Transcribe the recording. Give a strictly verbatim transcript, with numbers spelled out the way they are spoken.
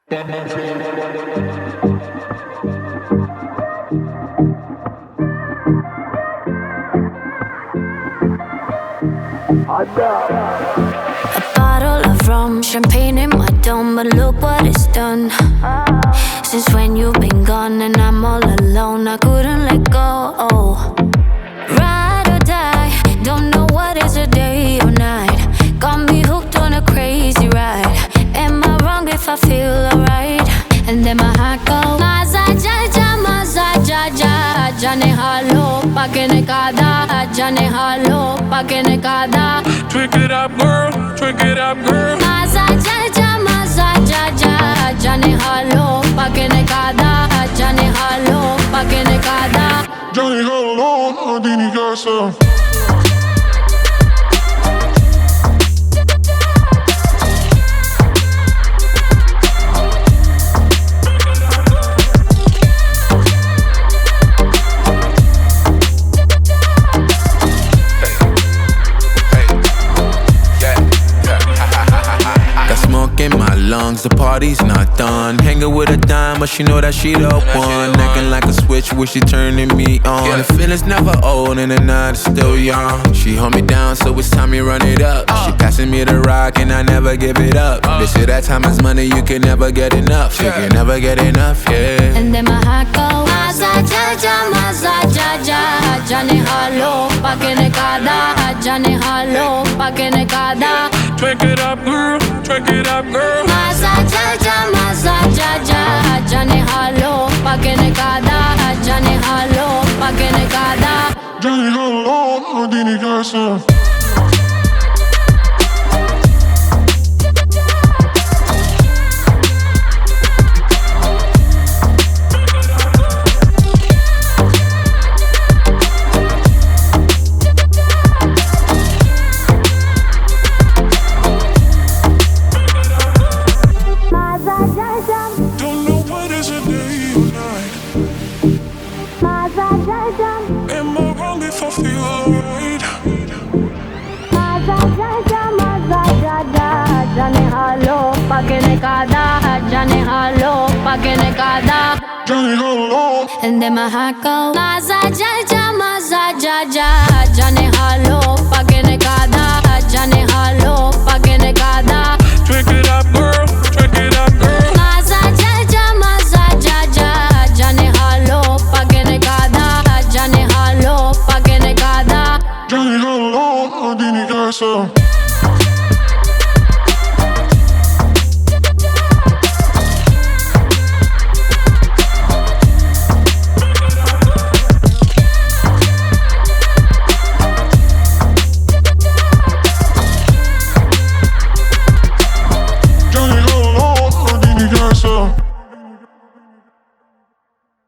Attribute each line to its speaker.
Speaker 1: A bottle of rum, champagne in my dome, but look what it's done. Since when you've been gone and I'm all alone, I couldn't let go. Oh. Ride or die, don't know what is a day or night. Got me hooked on a crazy ride. Am I wrong if I feel alright? And then my heart goes Maza jaja, maza jaja, jane halo, pakene kada, jane halo, pakene kada.
Speaker 2: Drink it up, girl, drink it up, girl.
Speaker 1: Maza jaja, maza jaja, jane halo, pakene kada, jane halo, pakene kada.
Speaker 2: Johnny Halo, Adini Casa.
Speaker 3: Lungs, the party's not done. Hanging with a dime, but she know that she the one. Acting like a switch, wish she turning me on. The feeling's never old and the night is still young. She hold me down, so it's time you run it up. She passing me the rock and I never give it up. They say that time is money, you can never get enough. You can never get enough, yeah.
Speaker 1: And then my heart goes Maza jaja, maza jaja, jane halo, pakene kada, jane halo, pakene kada.
Speaker 2: Drink it up, girl, drink it up, girl.
Speaker 1: Maza jaja, maza jaja, jane halo, pakene kada, jane halo, pakene kada.
Speaker 2: Johnny Halo, Adini Casa. Am I wrong if I feel alright?
Speaker 1: Maza jaja, maza jaja, jane halo, pakene kada, jane halo, pakene kada.
Speaker 2: Johnny Halo.
Speaker 1: And then my heart goes Maza jaja, maza jaja, jane halo, pakene kada, jane halo,